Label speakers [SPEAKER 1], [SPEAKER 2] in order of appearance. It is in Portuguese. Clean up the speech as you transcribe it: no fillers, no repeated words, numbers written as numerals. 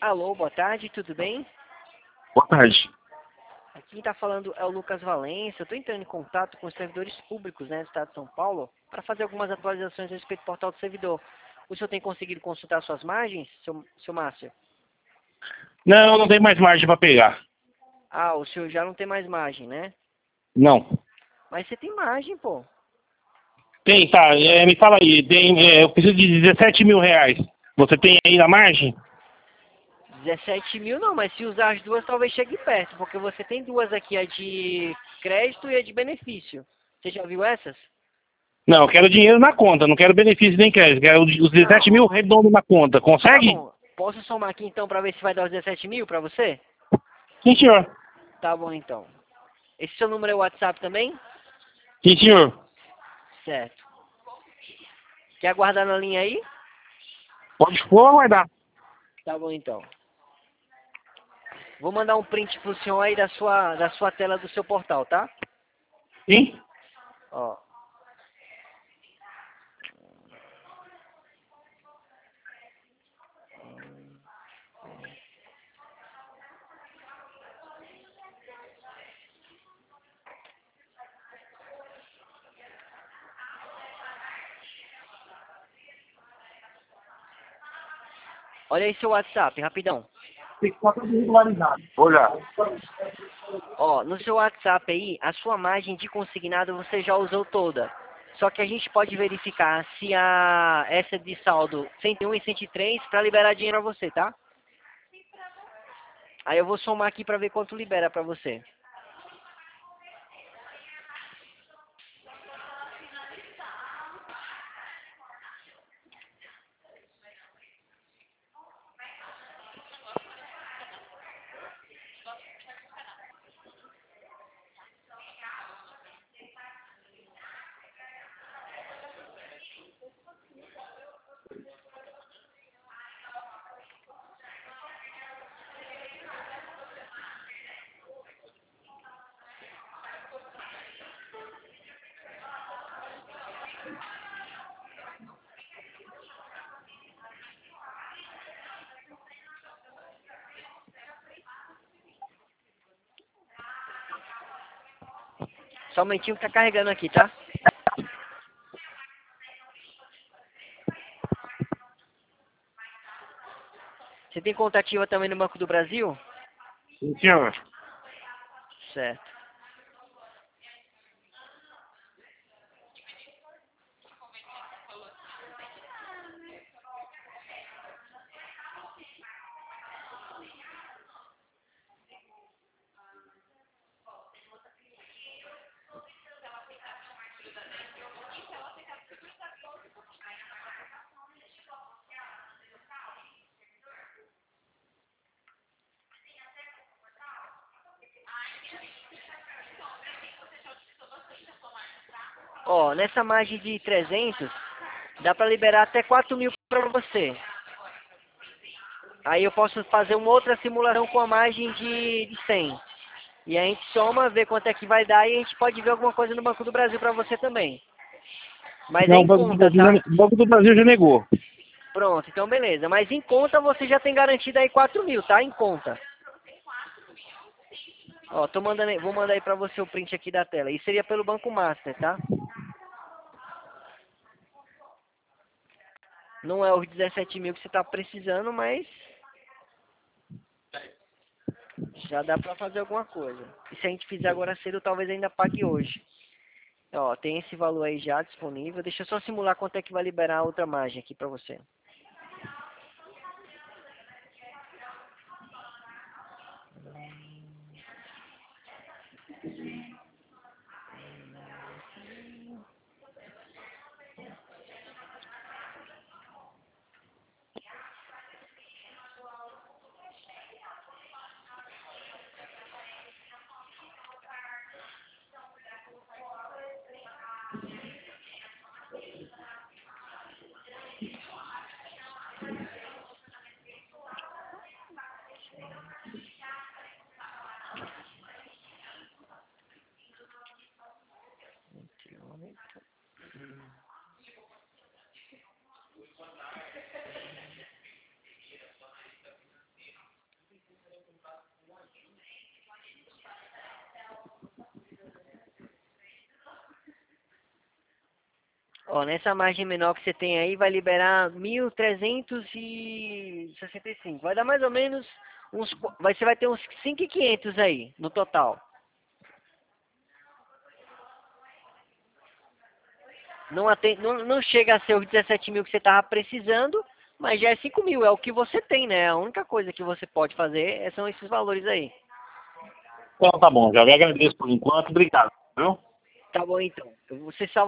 [SPEAKER 1] Alô, boa tarde, tudo bem?
[SPEAKER 2] Boa tarde.
[SPEAKER 1] Aqui quem está falando é o Lucas Valença. Eu estou entrando em contato com os servidores públicos, né, do Estado de São Paulo para fazer algumas atualizações a respeito do portal do servidor. O senhor tem conseguido consultar suas margens, seu Márcio?
[SPEAKER 2] Não, não tem mais margem para pegar.
[SPEAKER 1] Ah, o senhor já não tem mais margem, né?
[SPEAKER 2] Não.
[SPEAKER 1] Mas você tem margem, pô.
[SPEAKER 2] Tem, tá. Me fala aí. Eu preciso de 17 mil reais. Você tem aí na margem?
[SPEAKER 1] 17 mil não, mas se usar as duas talvez chegue perto, porque você tem duas aqui, a de crédito e a de benefício. Você já viu essas?
[SPEAKER 2] Não, eu quero dinheiro na conta. Não quero benefício nem crédito. Quero os 17
[SPEAKER 1] Não.
[SPEAKER 2] mil redondo na conta.
[SPEAKER 1] Tá
[SPEAKER 2] Consegue?
[SPEAKER 1] bom. Posso somar aqui então para ver se vai dar os 17 mil para você?
[SPEAKER 2] Sim, senhor.
[SPEAKER 1] Tá bom então. Esse seu número é o WhatsApp também?
[SPEAKER 2] Sim, senhor.
[SPEAKER 1] Certo. Quer aguardar na linha aí?
[SPEAKER 2] Pode pôr ou aguardar.
[SPEAKER 1] Tá bom então. Vou mandar um print pro senhor aí da sua tela do seu portal, tá?
[SPEAKER 2] Sim?
[SPEAKER 1] Ó. Olha aí seu WhatsApp, rapidão.
[SPEAKER 2] Tem que estar tudo regularizado. Olha.
[SPEAKER 1] Ó, no seu WhatsApp aí, a sua margem de consignado você já usou toda. Só que a gente pode verificar se essa de saldo 101 e 103 para liberar dinheiro pra você, tá? Aí eu vou somar aqui para ver quanto libera para você. Só um momentinho que tá carregando aqui, tá? Você tem conta ativa também no Banco do Brasil?
[SPEAKER 2] Sim, senhor.
[SPEAKER 1] Certo. Ó, nessa margem de 300, dá para liberar até 4 mil para você. Aí eu posso fazer uma outra simulação com a margem de 100. E a gente soma, vê quanto é que vai dar e a gente pode ver alguma coisa no Banco do Brasil para você também. Mas é
[SPEAKER 2] Não,
[SPEAKER 1] em conta, tá?
[SPEAKER 2] O Banco do Brasil já negou.
[SPEAKER 1] Pronto, então beleza. Mas em conta você já tem garantido aí 4 mil, tá? Em conta. Ó, tô mandando aí, vou mandar aí pra você o print aqui da tela. Isso seria pelo Banco Master, tá? Não é os 17 mil que você tá precisando, mas já dá pra fazer alguma coisa. E se a gente fizer agora cedo, talvez ainda pague hoje. Ó, tem esse valor aí já disponível. Deixa eu só simular quanto é que vai liberar a outra margem aqui pra você. Ó, nessa margem menor que você tem aí, vai liberar 1.365. Vai dar mais ou menos uns... Você vai ter uns 5.500 aí, no total. Não chega a ser os 17 mil que você estava precisando, mas já é 5 mil. É o que você tem, né? A única coisa que você pode fazer são esses valores aí.
[SPEAKER 2] Então tá bom, já me agradeço por enquanto. Obrigado, viu?
[SPEAKER 1] Tá bom, então. Você salva